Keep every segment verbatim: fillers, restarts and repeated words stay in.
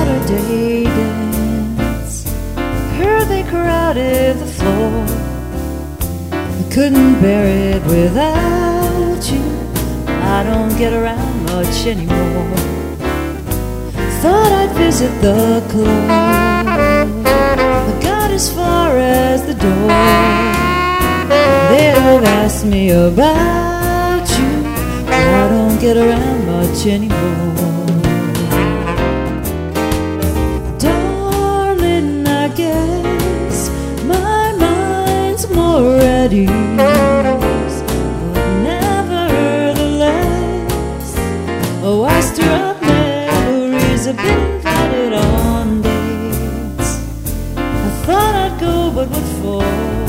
Saturday dance. Heard they crowded the floor. I couldn't bear it without you. I don't get around much anymore. Thought I'd visit the club. I got as far as the door. They'd have asked me about you. I don't get around much anymore. Darling, I guess my mind's more at ease, but nevertheless, oh, I stir up memories. I've been invited on dates. I thought I'd go, but what for?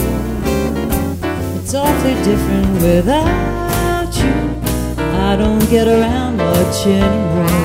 It's awfully different without you. I don't get around much anymore.